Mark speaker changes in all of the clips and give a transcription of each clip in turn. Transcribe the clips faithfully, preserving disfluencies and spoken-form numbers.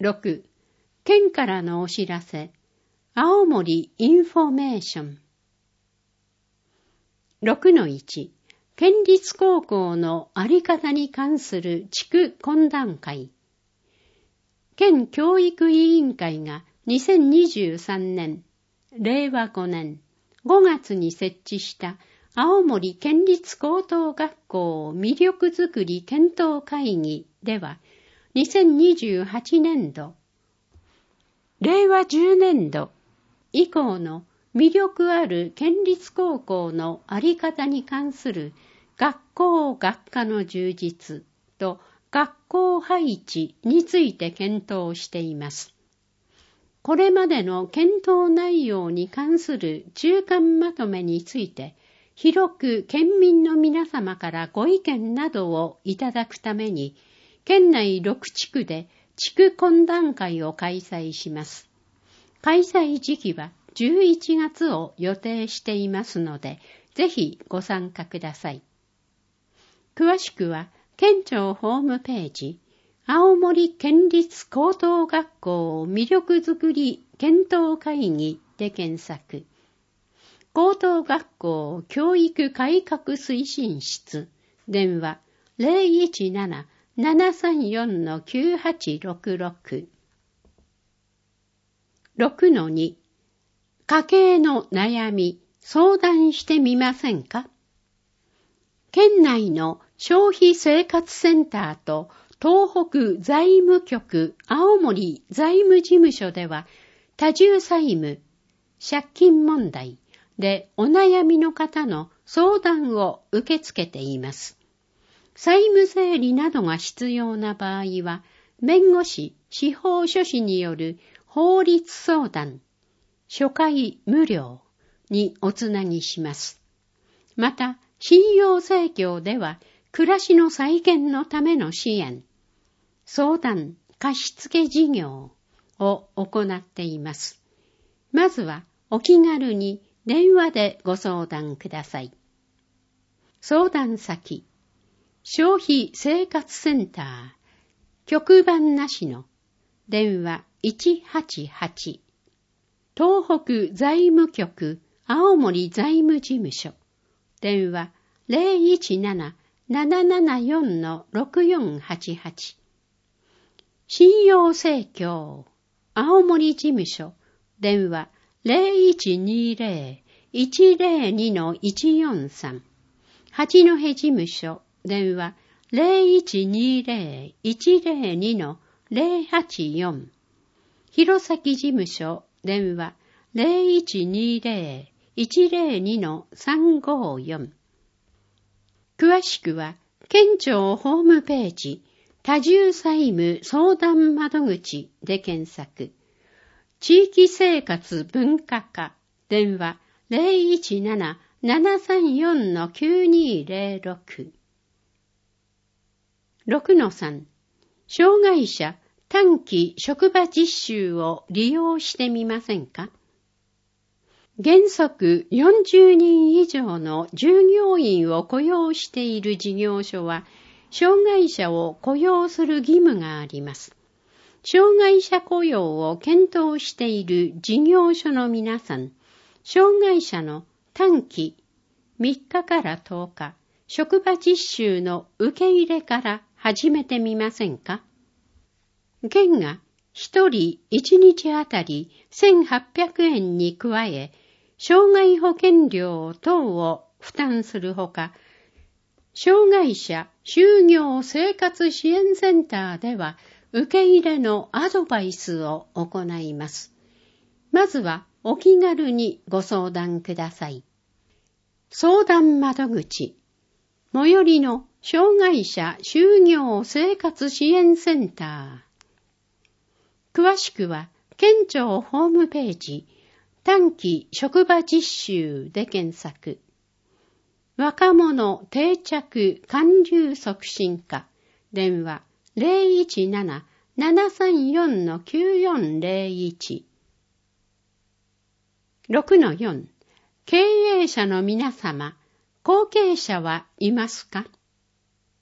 Speaker 1: ろく、県からのお知らせ、青森インフォメーション。ろくのいち、県立高校のあり方に関する地区懇談会。県教育委員会がにせんにじゅうさんねん、れいわごねんごがつに設置した青森県立高等学校魅力づくり検討会議では、にせんにじゅうはちねんど、れいわじゅうねんど以降の魅力ある県立高校のあり方に関する学校学科の充実と学校配置について検討しています。これまでの検討内容に関する中間まとめについて、広く県民の皆様からご意見などをいただくために、県内ろくちくで地区懇談会を開催します。開催時期はじゅういちがつを予定していますので、ぜひご参加ください。詳しくは、県庁ホームページ、青森県立高等学校魅力づくり検討会議で検索。高等学校教育改革推進室、電話 ゼロいちなな ななさんよん きゅうはちろくろく。ろくのに、家計の悩み相談してみませんか？県内の消費生活センターと東北財務局青森財務事務所では、多重債務、借金問題でお悩みの方の相談を受け付けています。債務整理などが必要な場合は、弁護士、司法書士による法律相談、初回無料におつなぎします。また、信用生協では、暮らしの再建のための支援、相談、貸付事業を行っています。まずは、お気軽に電話でご相談ください。相談先、消費生活センター、局番なしの電話いちはちはち、東北財務局青森財務事務所、電話 ゼロいちなな ななななよん ろくよんはちはち、信用生協青森事務所、電話 ゼロいちにゼロ いちゼロに いちよんさん、八戸事務所、電話 ゼロいちにゼロ いちゼロに ゼロはちよん、弘前事務所、電話 ゼロいちにゼロ いちゼロに さんごよん。詳しくは、県庁ホームページ、多重債務相談窓口で検索。地域生活文化課、電話 ゼロいちなな ななさんよん きゅうにゼロろく。ろくのさん、障害者短期職場実習を利用してみませんか？原則よんじゅうにん以上の従業員を雇用している事業所は、障害者を雇用する義務があります。障害者雇用を検討している事業所の皆さん、障害者の短期みっかからとおか、職場実習の受け入れから始めてみませんか？県がひとりいちにちあたりせんはっぴゃくえんに加え、障害保険料等を負担するほか、障害者就業生活支援センターでは受け入れのアドバイスを行います。まずはお気軽にご相談ください。相談窓口、最寄りの障害者就業生活支援センター。詳しくは県庁ホームページ、短期職場実習で検索。若者定着還流促進課、電話 ゼロいちなな ななさんよん きゅうよんゼロいち。ろくのよん、経営者の皆様、後継者はいますか？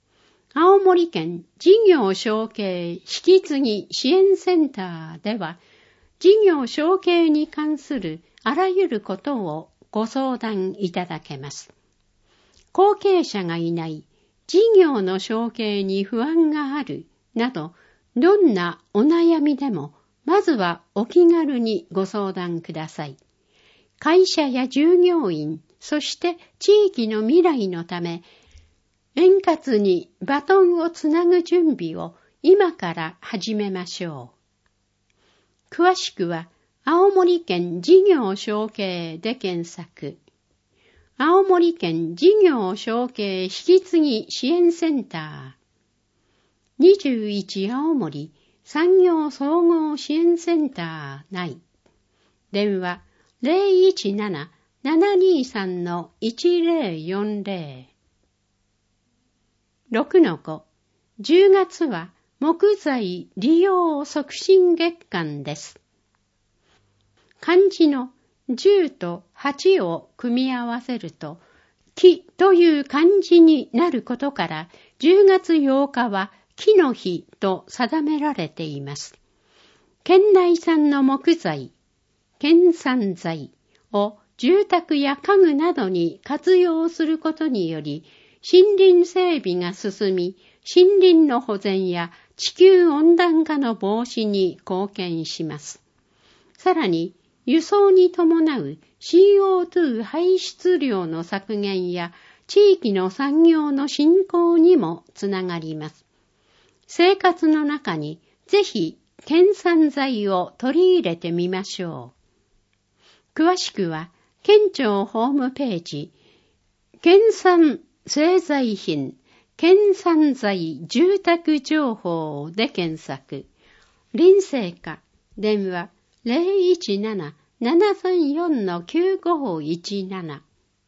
Speaker 1: 青森県事業承継引き継ぎ支援センターでは、事業承継に関するあらゆることをご相談いただけます。後継者がいない、事業の承継に不安がある、など、どんなお悩みでも、まずはお気軽にご相談ください。会社や従業員、そして地域の未来のため、円滑にバトンをつなぐ準備を今から始めましょう。詳しくは、青森県事業承継で検索。青森県事業承継引き継ぎ支援センター。にじゅういち青森産業総合支援センター内。電話 ゼロいちなな ななにさん いちゼロよんゼロ。ろくのご、じゅうがつは木材利用促進月間です。漢字のじゅうとはちを組み合わせると、木という漢字になることから、じゅうがつようかは木の日と定められています。県内産の木材、県産材を住宅や家具などに活用することにより、森林整備が進み、森林の保全や地球温暖化の防止に貢献します。さらに、輸送に伴う シーオーツー 排出量の削減や地域の産業の振興にもつながります。生活の中にぜひ県産材を取り入れてみましょう。詳しくは、県庁ホームページ、県産製材品、県産材住宅情報で検索。林生課、電話ゼロいちなな ななさんよん きゅうごいちなな。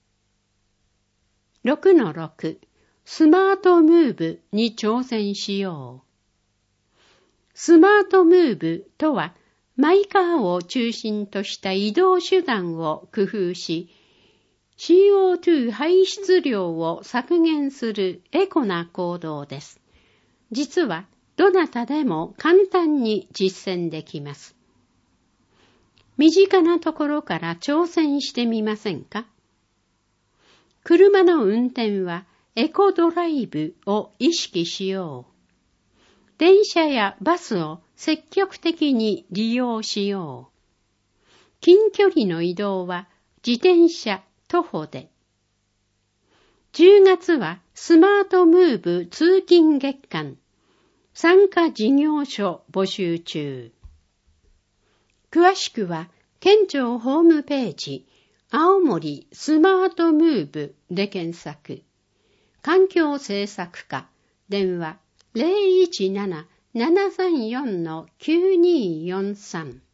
Speaker 1: ろくのろく、スマートムーブに挑戦しよう。スマートムーブとは、マイカーを中心とした移動手段を工夫し、シーオーツー 排出量を削減するエコな行動です。実は、どなたでも簡単に実践できます。身近なところから挑戦してみませんか？車の運転はエコドライブを意識しよう。電車やバスを積極的に利用しよう。近距離の移動は自転車、徒歩で。じゅうがつはスマートムーブ通勤月間。参加事業所募集中。詳しくは県庁ホームページ、青森スマートムーブで検索。環境政策課、電話ゼロいちなな ななさんよん きゅうによんさん。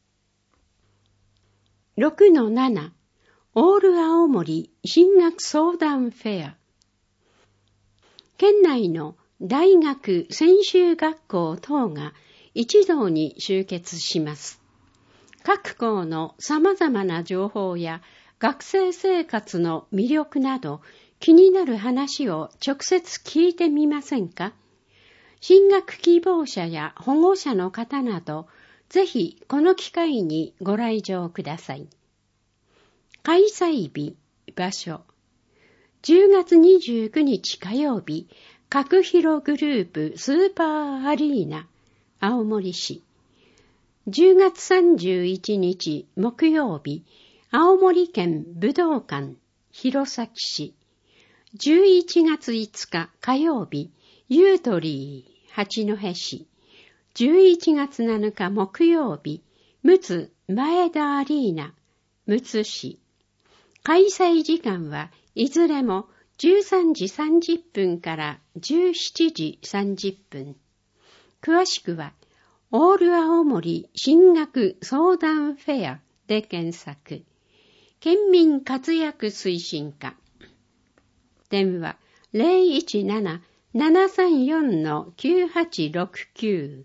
Speaker 1: ろくのなな、オール青森進学相談フェア。県内の大学専修学校等が一堂に集結します。各校の様々な情報や学生生活の魅力など気になる話を直接聞いてみませんか？進学希望者や保護者の方など、ぜひこの機会にご来場ください。開催日、場所。じゅうがつにじゅうくにち火曜日、角広グループスーパーアリーナ、青森市。じゅうがつさんじゅういちにち木曜日、青森県武道館、弘前市。じゅういちがついつか火曜日、ユートリー、八戸市。じゅういちがつなのか木曜日、むつ前田アリーナ、むつ市。開催時間はいずれもじゅうさんじさんじゅっぷんからじゅうしちじさんじゅっぷん。詳しくは、オール青森進学相談フェアで検索。県民活躍推進課。電話ゼロいちなな ななさんよん きゅうはちろくきゅ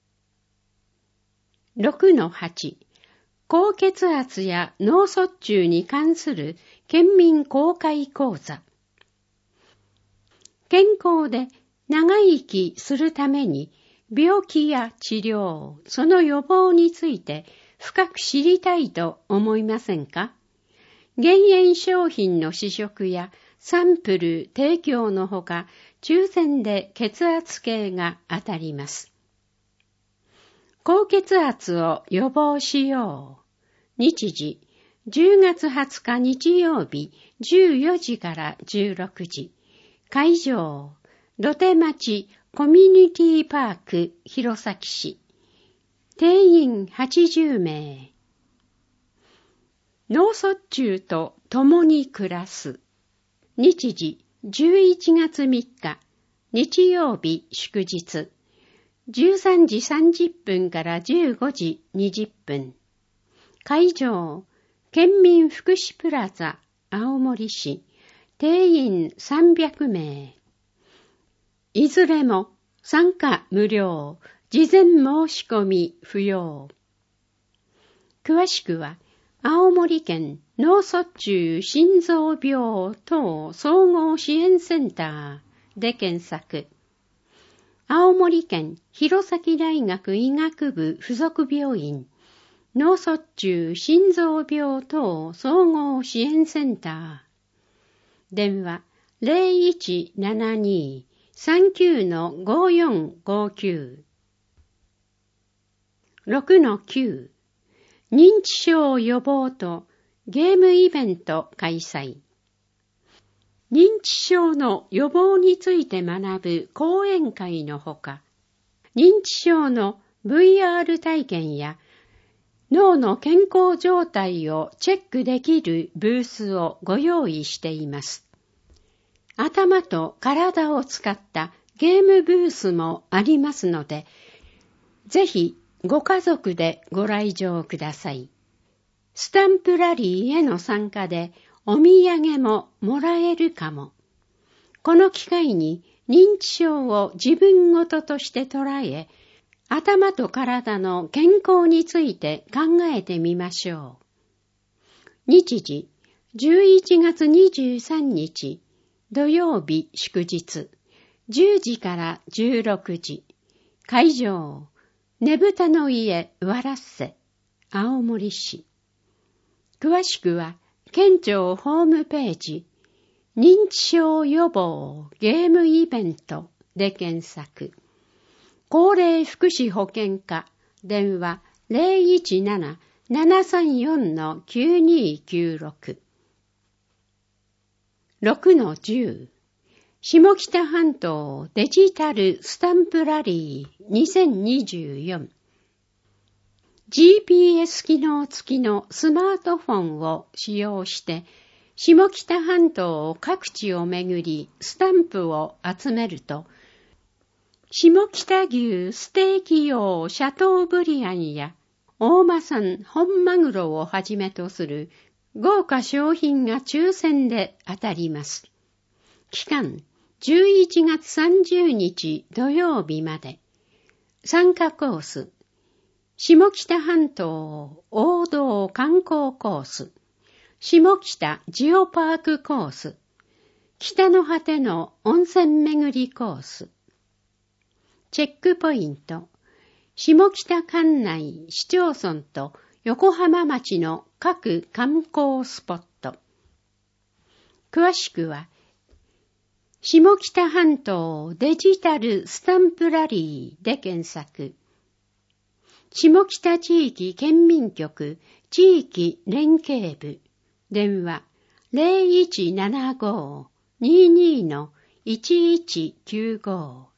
Speaker 1: う。ろくのはち、高血圧や脳卒中に関する県民公開講座。健康で長生きするために病気や治療、その予防について深く知りたいと思いませんか？減塩商品の試食やサンプル提供のほか、抽選で血圧計が当たります。高血圧を予防しよう。日時、じゅうがつはつか日曜日じゅうよじからじゅうろくじ。会場、土手町コミュニティパーク弘前市。定員はちじゅうめい。脳卒中と共に暮らす。日時、じゅういちがつみっか、日曜日祝日。じゅうさんじさんじゅっぷんからじゅうごじにじゅっぷん。会場、県民福祉プラザ、青森市。定員さんびゃくめい。いずれも参加無料、事前申し込み不要。詳しくは、青森県脳卒中心臓病等総合支援センターで検索。青森県弘前大学医学部附属病院脳卒中心臓病等総合支援センター。電話 ゼロいちななに さんきゅう ごよんごきゅう。ろくのきゅう。認知症予防とゲームイベント開催。認知症の予防について学ぶ講演会のほか、認知症の ブイアール 体験や脳の健康状態をチェックできるブースをご用意しています。頭と体を使ったゲームブースもありますので、ぜひご家族でご来場ください。スタンプラリーへの参加でお土産ももらえるかも。この機会に認知症を自分ごととして捉え、頭と体の健康について考えてみましょう。日時、じゅういちがつにじゅうさんにち、土曜日祝日、じゅうじからじゅうろくじ。会場、ねぶたの家わらっせ、青森市。詳しくは、県庁ホームページ、認知症予防ゲームイベントで検索。高齢福祉保健課、電話 ゼロいちなな ななさんよん きゅうにきゅうろく。ろくのじゅう。下北半島デジタルスタンプラリーにせんにじゅうよん。ジーピーエス 機能付きのスマートフォンを使用して、下北半島各地を巡りスタンプを集めると、下北牛ステーキ用シャトーブリアンや大間産本マグロをはじめとする豪華商品が抽選で当たります。期間、じゅういちがつさんじゅうにち土曜日まで。参加コース、下北半島王道観光コース、下北ジオパークコース、北の果ての温泉巡りコース。チェックポイント、下北管内市町村と横浜町の各観光スポット。詳しくは、下北半島デジタルスタンプラリーで検索。下北地域県民局地域連携部、電話 ゼロいちななご にーにー いちいちきゅうご。